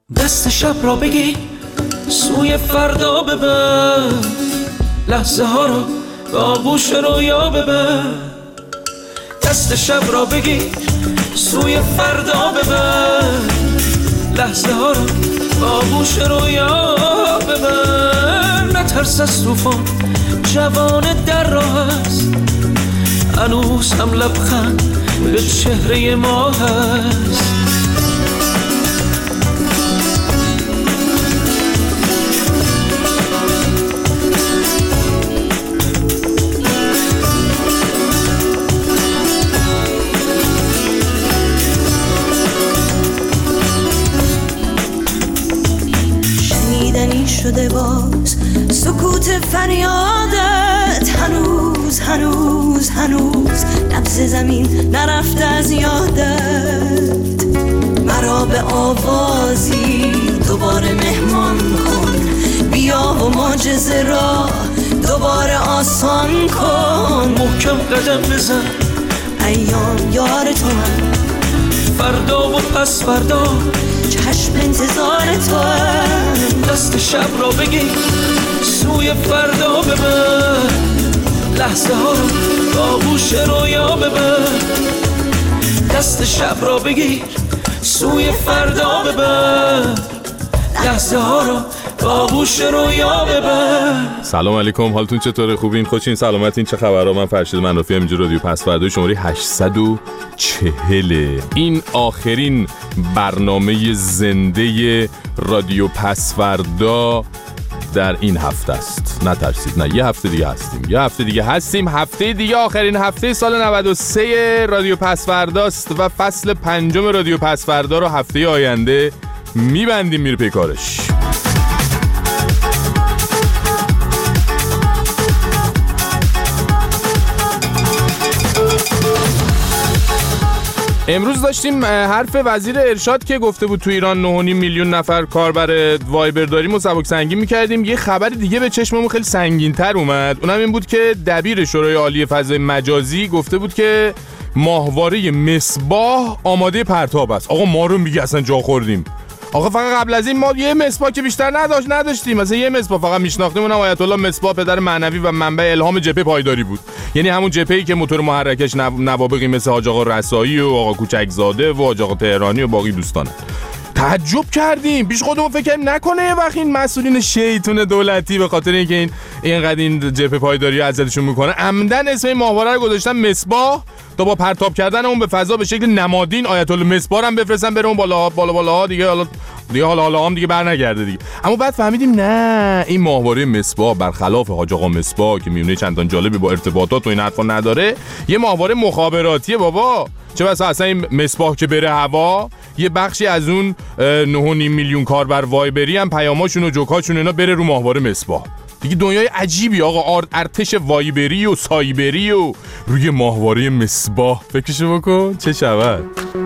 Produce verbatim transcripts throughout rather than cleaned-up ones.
دست شب را بگی سوی فردا ببر، لحظه ها رو به آغوش رویا ببر. دست شب را بگی سوی فردا ببر، لحظه ها رو به آغوش رویا ببر. نترس از طوفان، جوان در راه است، هنوز هم لبخند به چهره ما هست. شده باز سکوت فریادت، هنوز هنوز هنوز نبض زمین نرفته از یادت. مرا به آوازی دوباره مهمان کن، بیا و معجزه را دوباره آسان کن. محکم قدم بزن، ایام یار تو هم، فردا و پس فردا چشم انتظار تو هم. دست شب را بگی سوی فردا ببر، لحظه ها رو به آغوش رویا ببر. دست شب را بگیر سوی فردا ببر، لحظه ها رو به آغوش رویا ببر. سلام علیکم، حالتون چطوره؟ خوبین؟ خوشین؟ سلامتین؟ چه خبرها؟ من فرشید منافی ام، اینجا رادیو پس فردا شماره هشتصد و چهل. این آخرین برنامه زنده رادیو پس فردا در این هفته است. نترسید، نه، یه هفته دیگه هستیم یه هفته دیگه هستیم هفته دیگه آخرین هفته سال نود و سه رادیو پس فرداست و فصل پنجم رادیو پس فردا رو هفته آینده میبندیم، میره پی کارش. امروز داشتیم حرف وزیر ارشاد که گفته بود تو ایران نه و نیم میلیون نفر کاربر وایبر داریم و سبک سنگین میکردیم. یه خبر دیگه به چشممون خیلی سنگین تر اومد، اونم این بود که دبیر شورای عالی فضای مجازی گفته بود که ماهواره مصباح آماده پرتاب است. آقا ما رو میگه اصلا جا خوردیم. آقا فقط قبل از این ما یه مصباح که بیشتر نداشت نداشتیم مثلا یه مصباح فقط میشناختیم، اونم آیت الله مصباح، پدر معنوی و منبع الهام جبهه پایداری بود. یعنی همون جبهه‌ای که موتور محرکش نوابغی مثل حاج آقا رسایی و آقا کوچکزاده و حاج آقا تهرانی و باقی دوستان. تعجب کردیم، پیش خودمون فکر کردیم نکنه یه وقت این مسئولین شیطون دولتی به خاطر اینکه این اینقدر این جبهه پایداری اذیتشون میکنه عمدن اسم این ماهواره رو گذاشتن مصباح تا با پرتاب کردن اون به فضا به شکل نمادین آیت الله مصباح هم بفرستن بره اون بالا بالا بالا دیگه، حالا دیگه حالا حالا هم دیگه برنگرده دیگه. اما بعد فهمیدیم نه، این ماهواره مصباح برخلاف حاج آقا مصباح که میونه چندان جالبی با ارتباطات و این حرفا نداره، یه ماهواره مخابراتیه بابا. چه بسا اصلا این مصباح که بره هوا یه بخشی از اون نه و نیم میلیون کاربر وایبری هم پیاماشون و جوکاشون اینا بره رو ماهواره مصباح. دیگه دنیای عجیبی آقا، ارتش وایبری و سایبری و روی ماهواره مصباح. فکرشو بکن چه شود.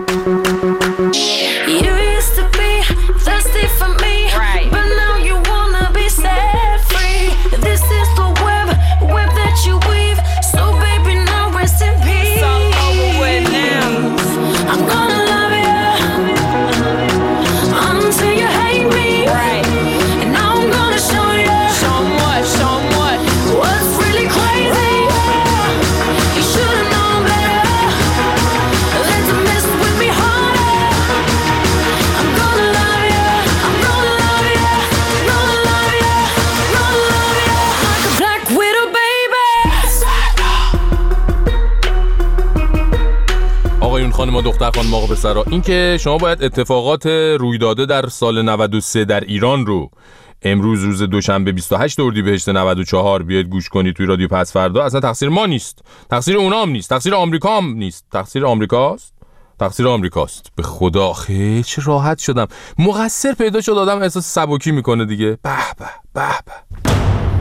خانم و دختر، خانم آقا پسرا، این که شما باید اتفاقات روی داده در سال نود و سه در ایران رو امروز روز دوشنبه بیست و هشتم اردیبهشت نود و چهار بیاید گوش کنید توی رادیو پس فردا، اصلا تقصیر ما نیست، تقصیر اونام نیست، تقصیر آمریکا هم نیست. تقصیر آمریکاست؟ تقصیر آمریکاست. به خدا خیلی چه راحت شدم. مقصر پیدا شد آدم احساس سبکی میکنه دیگه. به به به به.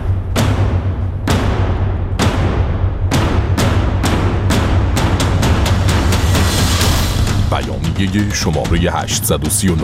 بیانیه شماره هشتصد و سی و نه.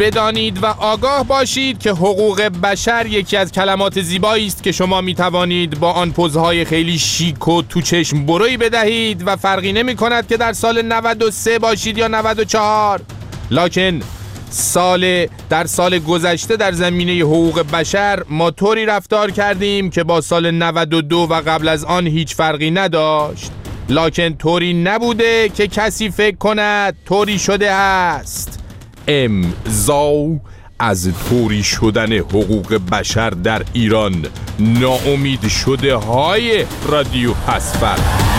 بدانید و آگاه باشید که حقوق بشر یکی از کلمات زیبایی است که شما می توانید با آن پوزهای خیلی شیک و تو چشم بروی بدهید و فرقی نمی کند که در سال نود و سه باشید یا نود و چهار. لکن سال در سال گذشته در زمینه حقوق بشر ما طوری رفتار کردیم که با سال نود و دو و قبل از آن هیچ فرقی نداشت. لکن طوری نبوده که کسی فکر کند طوری شده است. امضا از طوری شدن حقوق بشر در ایران. ناامید شده های رادیو پسفر.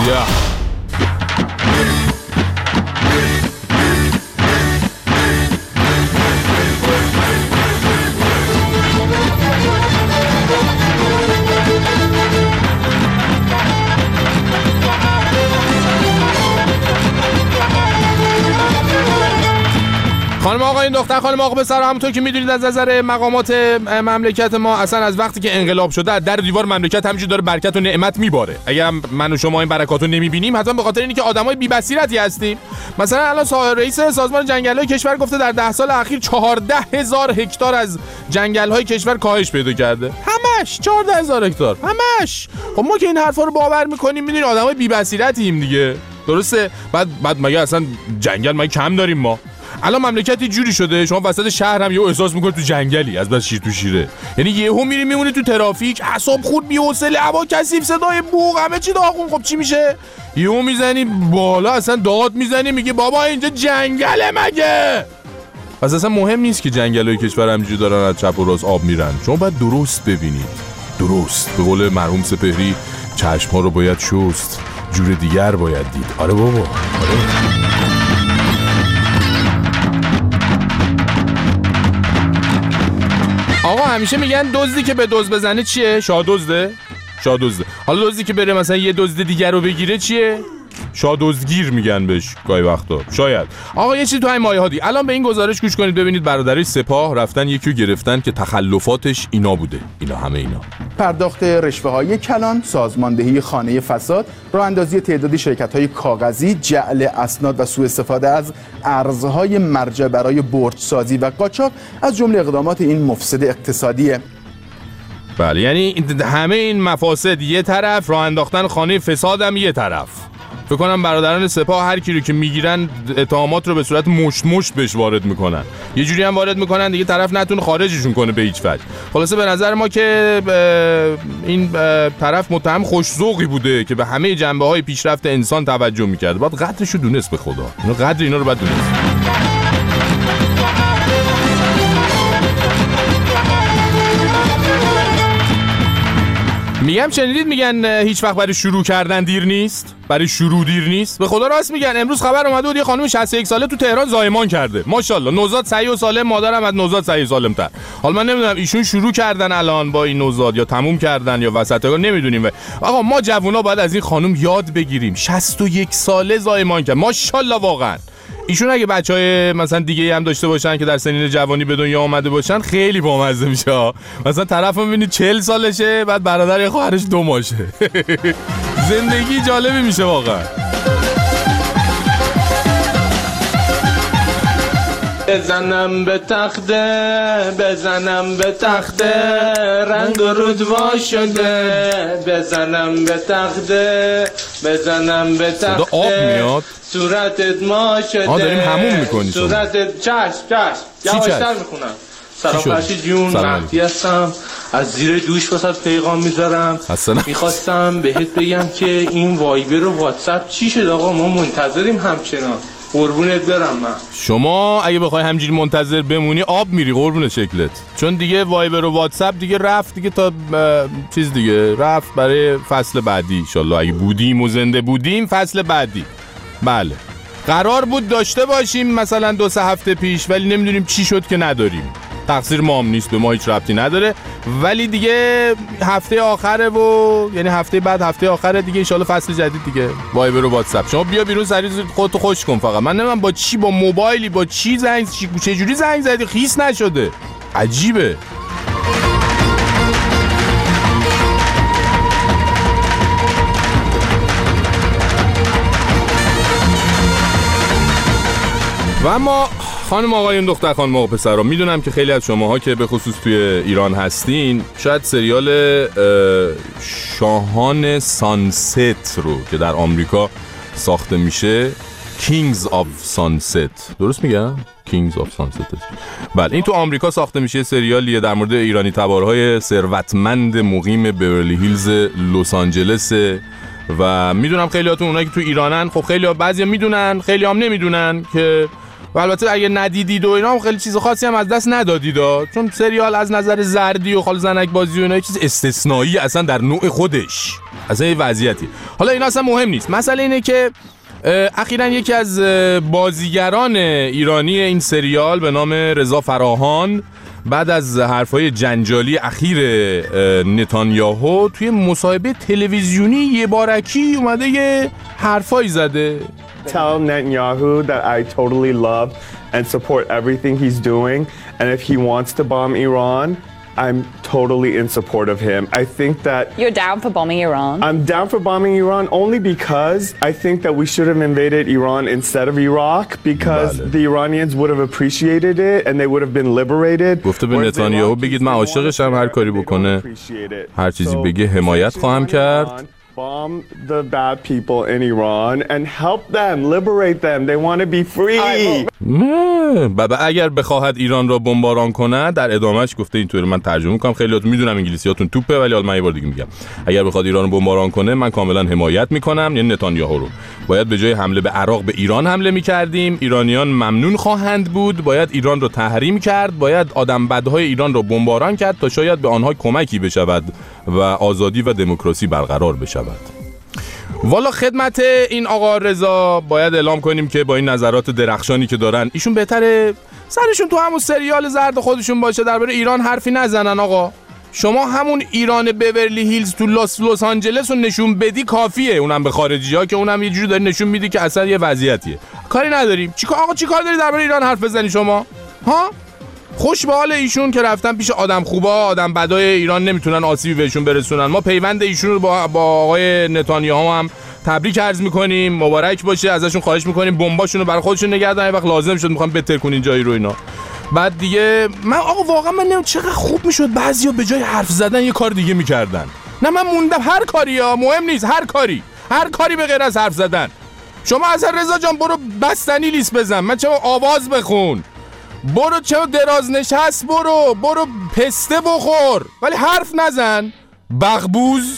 خانم آقا این دختر خانم آقا به سر همونطور که میدونید از نظر مقامات مملکت ما اصلا از وقتی که انقلاب شده در دیوار مملکت همینجوری داره برکت و نعمت میباره. اگر من و شما این برکاتو نمیبینیم حتما به خاطر اینه که آدمای بی بصیرتی هستیم. مثلا الان رئیس سازمان جنگل‌های کشور گفته در ده سال اخیر چهارده هزار هکتار از جنگل‌های کشور کاهش پیدا کرده. همش چهارده هزار هکتار همش. خب ما که این حرفا رو باور میکنیم میدونید آدمای بی بصیرتیم دیگه. درسته؟ بعد بعد مگه اصلا جنگل ما کم داریم ما؟ الان مملکتی جوری شده شما وسط شهر هم یهو احساس میکنی تو جنگلی از بس شیر تو شیره. یعنی یهو میری میمونی تو ترافیک اعصاب خورد بی‌حوصله هوا کثیف صدای بوق همه چی داغون. خب چی میشه؟ یهو میزنی بالا اصلا داد میزنی میگه بابا اینجا جنگله مگه؟ پس اصلا مهم نیست که جنگلای کشور همینجوری دارن از چپ و راست آب میرن. شما باید درست ببینید. درست به قول مرحوم سپهری چشم‌ها رو باید شست جور دیگر باید دید. آره بابا آره. آقا همیشه میگن دزدی که به دزد بزنه چیه؟ شادزده؟ شادزده. حالا دزدی که بره مثلا یه دزد دیگر رو بگیره چیه؟ شادزگیر میگن بهش گاهی وقتا. شاید. آقا یه چیزی تو همین مایه ها دی. الان به این گزارش گوش کنید ببینید برادرای سپاه رفتن یکی رو گرفتن که تخلفاتش اینا بوده. اینا همه اینا. پرداخت رشوه‌های کلان، سازماندهی خانه فساد، راه اندازی تعدادی شرکت‌های کاغذی، جعل اسناد و سوء استفاده از ارزهای مرجع برای برج‌سازی و قاچاق از جمله اقدامات این مفسد اقتصادیه. بله یعنی همه این مفاسد یه طرف، راه انداختن خانه فساد هم یه طرف. فکر کنم برادران سپاه هر کی رو که میگیرن اتهامات رو به صورت مشت مشت بهش وارد میکنن. یه جوری هم وارد میکنن دیگه طرف نتونه خارجشون کنه به هیچ وجه. خلاصه به نظر ما که این طرف متهم خوش‌ذوقی بوده که به همه جنبه‌های پیشرفت انسان توجه میکرد. باید قدرش رو دونست به خدا. اینا قدر اینا رو باید دونست. میگم شنیدید میگن هیچ وقت برای شروع کردن دیر نیست؟ برای شروع دیر نیست؟ به خدا راست میگن. امروز خبر اومده بود یه خانم شصت و یک ساله تو تهران زایمان کرده. ماشاءالله نوزاد صحیح و سالم، مادرم از نوزاد صحیح و سالم‌تر. حالا من نمیدونم ایشون شروع کردن الان با این نوزاد یا تموم کردن یا وسط کار نمیدونیم. آقا ما جوونا باید از این خانم یاد بگیریم. شصت و یک ساله زایمان کرد. ماشاءالله واقعا. ایشون اگه بچهای مثلا دیگه هم داشته باشن که در سنین جوانی به دنیا آمده باشن خیلی بامزه میشه. مثلا طرف میبینی چهل سالشه بعد برادر خواهرش دو ماشه. زندگی جالبی میشه واقعا. بزنم به تخته بزنم به تخته رنگ رودوا شده بزنم به تخته بزنم به تخته آب میاد صورتت ما شده. آه داریم همون میکنی صورتت چشم چشم یواشتر میخونم. سرافرشی جون مهدی هستم از زیر دوش واسه پیغام میذارم. میخواستم بهت بگم که این وایبر و واتساپ چی شد آقا؟ ما منتظریم همچنان. قربونت برم من. شما اگه بخوای همجوری منتظر بمونی آب میری قربون شکلت. چون دیگه وایبر و واتساپ دیگه رفت دیگه تا چیز دیگه رفت برای فصل بعدی ان شاءالله. اگه بودیم و زنده بودیم فصل بعدی. بله قرار بود داشته باشیم مثلا دو سه هفته پیش ولی نمیدونیم چی شد که نداریم. تقصیر ما هم نیست، به ما هیچ ربطی نداره. ولی دیگه هفته آخره و یعنی هفته بعد هفته آخره دیگه ان شاءالله فصل جدید دیگه. وایبر و واتساپ شما بیا بیرون سریع خودتو خوش کن. فقط من نمیدونم با چی، با موبایلی با چی زنگ چی چه جوری زنگ زدی خیس نشده. عجیبه. و اما خانم آقایون، دختر خانم آقا پسرا، میدونم که خیلی از شماها که به خصوص توی ایران هستین شاید سریال شاهان سانست رو که در آمریکا ساخته میشه Kings of Sunset، درست میگم؟ Kings of Sunset. بله، این تو آمریکا ساخته میشه، سریالیه در مورد ایرانی تبارهای ثروتمند مقیم بیورلی هیلز لس آنجلس و میدونم خیلیاتون اونایی که تو ایرانن، خب خیلی بعضیا میدونن خیلی هم نمیدونن که، و البته اگه ندیدید و اینا هم خیلی چیز خاصی هم از دست ندادید، چون سریال از نظر زردی و خال زنک بازی و اینا چیز استثنایی اصلا در نوع خودش، اصلا یه وضعیتی. حالا اینا اصلا مهم نیست، مسئله اینه که اخیراً یکی از بازیگران ایرانی این سریال به نام رضا فراهان بعد از حرفای جنجالی اخیر نتانیاهو توی مصاحبه تلویزیونی یه بارکی اومده یه حرفایی زده. Tell Netanyahu that I totally love and support everything he's doing, and if he wants to bomb Iran, I'm totally in support of him. I think that... You're down for bombing Iran? I'm down for bombing Iran only because I think that we should have invaded Iran instead of Iraq, because the Iranians would have appreciated it and they would have been liberated. گفته به نتانیاهو بگید من عاشقشم، هر کاری بکنه هر چیزی بگه حمایت خواهم کرد. Bomb the bad people in Iran and help them, liberate them. They want to be free. بابا اگر بخواهد ایران را بمباران کنه، در ادامهش گفته اینطوری، من ترجمه میکنم، خیلیاتون میدونم انگلیسیاتون توپه ولی حالا من یه بار دیگه میگم، اگر بخواد ایران رو بمباران کنه من کاملا حمایت میکنم، یعنی نتانیاهو رو. باید به جای حمله به عراق به ایران حمله میکردیم، ایرانیان ممنون خواهند بود، باید ایران رو تحریم کرد، باید آدم بدهای ایران رو بمباران کرد تا شاید به آنها کمکی بشود و آزادی و دموکراسی برقرار بشود. والا خدمت این آقا رضا باید اعلام کنیم که با این نظرات درخشانی که دارن، ایشون بهتره سرشون تو همون سریال زرد خودشون باشه، درباره ایران حرفی نزنن. آقا شما همون ایران بیورلی هیلز تو لس لس آنجلس رو نشون بدی کافیه، اونم به خارجی‌ها، که اونم یه جوری داری نشون میدی که اصلا یه وضعیتیه. کاری نداریم. چیکار آقا چیکار داری درباره ایران حرف بزنی شما؟ ها؟ خوش به حال ایشون که رفتن پیش آدم خوبا، آدم بدای ایران نمیتونن آسیبی بهشون برسونن. ما پیوند ایشون رو با, با آقای نتانیاهو هم تبریک عرض میکنیم، مبارک باشه، ازشون خواهش میکنیم بمباشون رو برای خودشون نگه دارن، وقت لازم شد میخوام بتر کنین جایی رو اینا. بعد دیگه من آقا واقعا من نمیدونم چقدر خوب میشد بعضیا به جای حرف زدن یه کار دیگه میکردن. نه من موندم هر کاری ها مهم نیست، هر کاری هر کاری به غیر از حرف زدن. شما اصلا رضا جان برو بستنی لیست بزن، من چه آواز بخون، برو چه دراز نشست، برو برو پسته بخور، ولی حرف نزن. بغبوز.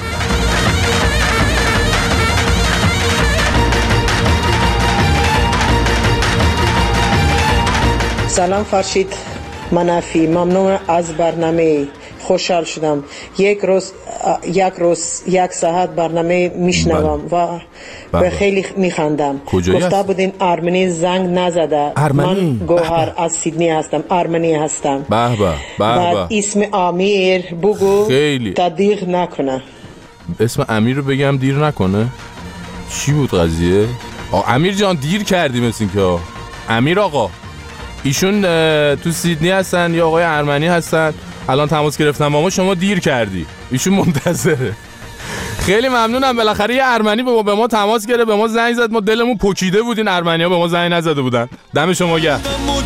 سلام فرشید منافی، ممنون از برنامه، خوشحال شدم. یک روز یک روز یک ساعت برنامه میشنوم و به خیلی میخندم. گفته بودین آرمنی زنگ نزده. ارمنی. من گوهر از سیدنی هستم، آرمنی هستم. به به به به. اسم امیر بگو تا دیر نکنه. اسم امیر رو بگم دیر نکنه؟ چی بود قضیه؟ آه امیر جان دیر کردی مثل این که. امیر آقا ایشون تو سیدنی هستن یا آقای ارمنی هستن؟ الان تماس گرفتم با ما، شما دیر کردی، ایشون منتظره. خیلی ممنونم، بالاخره یه ارمنی به ما, به ما تماس گرفت، به ما زنگ زد، ما دلمون پکیده بود این ارمنی‌ها به ما زنگ نزده بودن. دم شما گرم.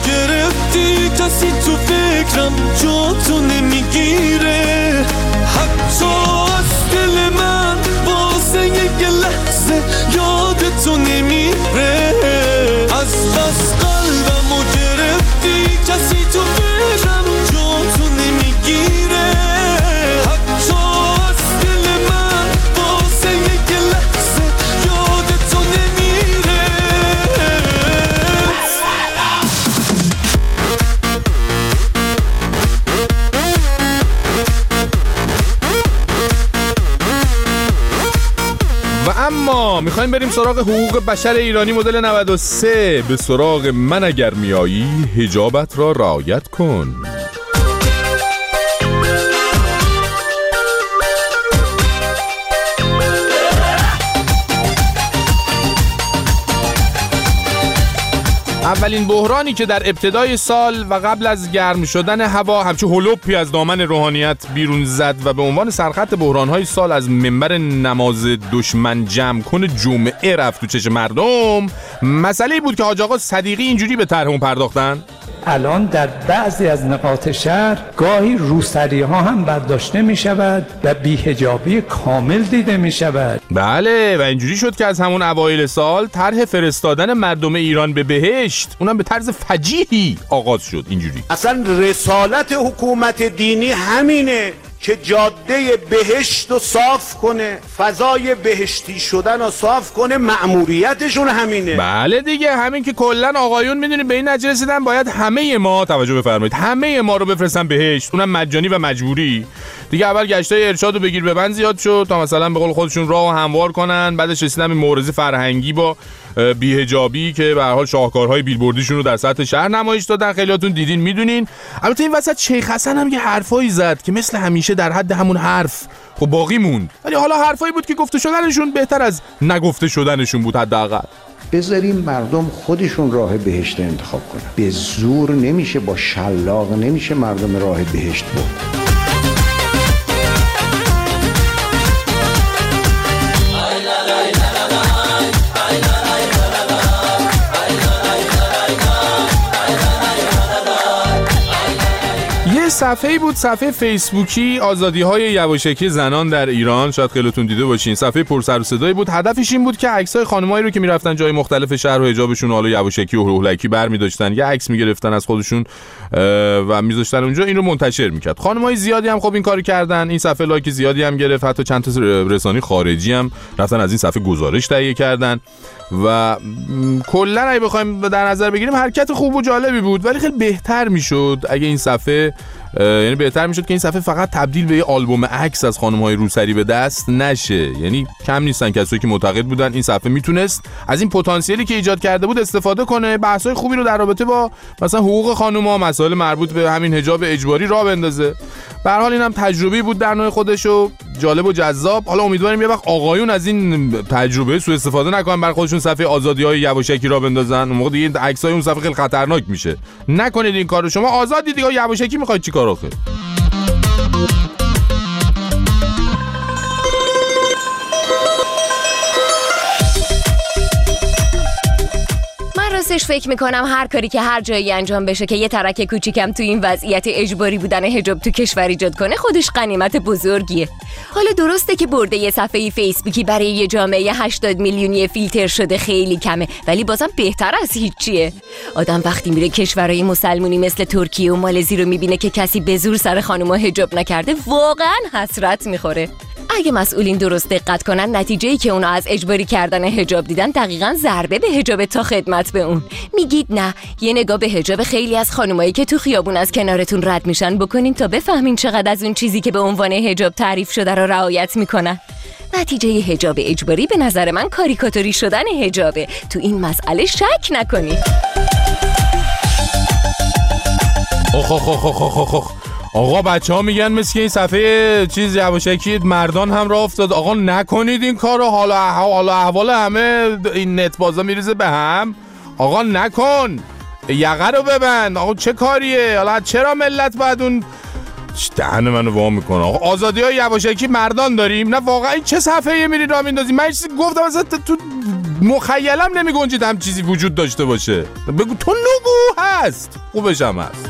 اما میخوایم بریم سراغ حقوق بشر ایرانی مدل نود و سه. به سراغ من اگر میایی حجابت را رعایت کن. اولین بحرانی که در ابتدای سال و قبل از گرم شدن هوا همچون هلوپی از دامن روحانیت بیرون زد و به عنوان سرخط بحران‌های سال از منبر نماز دشمن جمع کن جمعه رفت تو چشم مردم، مسئله بود که حاج آقا صدیقی اینجوری به طرح اون پرداختن. الان در بعضی از نقاط شهر گاهی روسری ها هم برداشته می شود و بی‌حجابی کامل دیده می شود. بله و اینجوری شد که از همون اوایل سال طرح فرستادن مردم ایران به بهشت اونم به طرز فجیحی آغاز شد. اینجوری اصلا رسالت حکومت دینی همینه که جاده بهشت رو صاف کنه، فضای بهشتی شدن رو صاف کنه، مأموریتشون همینه. بله دیگه، همین که کلن آقایون میدونید به این نتیجه رسیدن باید همه ما، توجه بفرمایید، همه ما رو بفرستن بهشت، اونم مجانی و مجبوری. دیگه اول گشتای ارشاد رو بگیر ببند زیاد شد تا مثلا به قول خودشون راه هموار کنن، بعدش رسیدن به مبارزه فرهنگی با بی‌حجابی که به هر حال شاهکارهای بیلبوردیشون رو در سطح شهر نمایش دادن، خیلیاتون دیدین میدونین. البته این وسط شیخ حسن هم یه حرفایی زد که مثل همیشه در حد همون حرف خب باقی موند، ولی حالا حرفایی بود که گفته شدنشون بهتر از نگفته شدنشون بود حداقل. بذاریم مردم خودشون راه بهشت انتخاب کنن. به زور نمیشه، با شلاق نمیشه مردم راه بهشت برد. صفحه‌ای بود، صفحه فیسبوکی آزادی‌های یواشکی زنان در ایران، شاید خیلیتون دیده باشین. صفحه پر سر و صدایی بود. هدفش این بود که عکسای خانمایی رو که میرفتن جای مختلف شهر و حجابشون حالا یواشکی و هولکی برمی‌داشتن، یه عکس می‌گرفتن از خودشون و می‌ذاشتن اونجا، این رو منتشر می‌کرد. خانمای زیادی هم خب این کارو کردن. این صفحه لایک زیادی هم گرفت، حتی چند تا رسانه‌ای خارجی هم رفتن از این صفحه گزارش تهیه کردن و کلا اگه بخوایم در نظر بگیریم حرکت خوب و جالبی بود، ولی خیلی بهتر میشد اگه این صفحه یعنی بهتر میشد که این صفحه فقط تبدیل به یه آلبوم عکس از خانم‌های روسری به دست نشه. یعنی کم نیستن کسایی که معتقد بودن این صفحه میتونست از این پتانسیلی که ایجاد کرده بود استفاده کنه، بحث‌های خوبی رو در رابطه با مثلا حقوق خانم‌ها، مسائل مربوط به همین حجاب اجباری راه بندازه. به هر حال اینم تجربه‌ای بود در نوع خودش و جالب و جذاب. حالا امیدواریم یه وقت آقایون از این تجربه سوء استفاده نکنن، برای خودشون صفحه آزادی‌های یواشکی راه بندازن. اون موقع دیگه عکسای اون صفحه خیلی خطرناک میشه. نکنید این کارو. شما آزادی دیگه، یواشکی می‌خواید چیکار آخه؟ راستش فکر میکنم هر کاری که هر جایی انجام بشه که یه ترک کوچیکم تو این وضعیت اجباری بودن حجاب تو کشور ایجاد کنه خودش غنیمت بزرگیه. حالا درسته که برده یه صفحه فیسبوکی برای یه جامعه هشتاد میلیونی فیلتر شده خیلی کمه، ولی بازم بهتر از هیچیه. آدم وقتی میره کشورهای مسلمونی مثل ترکیه و مالزی رو میبینه که کسی به زور سر خانوما حجاب نکرده، واقعا حسرت میخوره. اگه مسئولین درست دقت کنن، نتیجه‌ای که اونا از اجباری کردن حجاب دیدن دقیقاً ضربه به حجاب تا خدمت به اون. میگید نه، یه نگاه به حجاب خیلی از خانمایی که تو خیابون از کنارتون رد میشن بکنین تا بفهمین چقدر از اون چیزی که به عنوان حجاب تعریف شده رو رعایت میکنن. نتیجه حجاب اجباری به نظر من کاریکاتوری شدن حجابه. تو این مسئله شک نکنید. آخ آخ آخ آخ آخ آخ. آقا بچه ها میگن مثل که این صفحه چیز یواشکی مردان هم راه افتاد. آقا نکنید این کار رو، حالا حالا احوال همه این نت بازا میریزه به هم. آقا نکن، یقه رو ببند. آقا چه کاریه؟ حالا چرا ملت باید اون دهن منو وا میکنه؟ آقا آزادی های یواشکی مردان داریم؟ نه واقعا این چه صفحه میری راه میندازی؟ من چیزی گفتم اصلا تو مخیلم نمی گنجید هم چیزی وجود داشته باشه. بگو تو نگو هست، خوبش هم هست.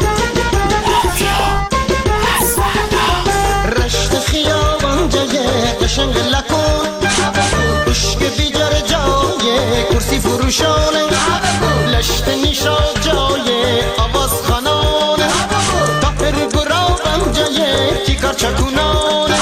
رشت خیابان جای قشنگ لکن، بشک بیجار جای کرسی فروشانه، لشت نیشا جای آواز خانانه، تاپر گرابم جای تیکار چکونانه.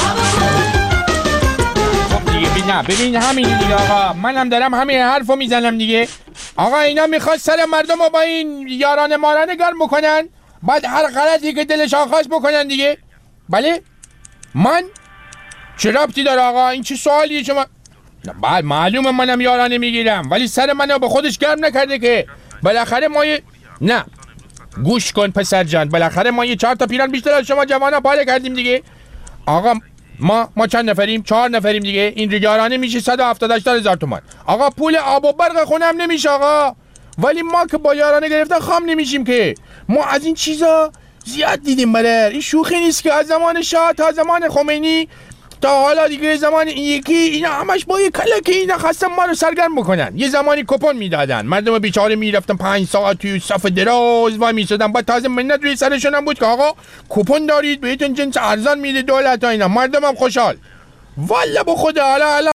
خب دیگه ببین ببین همین دیگه آقا، منم دارم همین حرفو میزنم دیگه. آقا اینا میخواد سر مردم رو با این یاران مارانه گرم بکنن، بعد هر غلطی که دلشان خواست بکنن دیگه. بله من چه ربطی داره آقا؟ این چه سوالیه شما؟ بعد معلومه منم یارانه میگیرم، ولی سر منو به خودش گرم نکرده که. بالاخره ما یه نه گوش کن پسر جان، بالاخره ما یه چهار تا پیران بیشتر از شما جوانا پاره کردیم دیگه. آقا ما ما چند نفریم؟ چهار نفریم دیگه. این یارانه میشه صد و هفتاد و هشت هزار تومان. آقا پول آب و برق خونم نمیشه آقا. ولی ما که با یارانه گرفتن خام نمیشیم که. ما از این چیزا زیاد دیدیم برادر. این شوخی نیست که از زمان شاه تا زمان خمینی تا حالا دیگه زمان این یکی اینا همش با یه کلک اینا خواستن ما رو سرگرم بکنن. یه زمانی کپون میدادن، مردم بیچاره میرفتن پنج ساعت توی صف دراز و میسادن، بعد تازه منت روی سرشون هم بود که آقا کپون دارید بهتون جنس ارزان میده دولت ها اینا. مردم هم خوشحال. والا به خدا حالا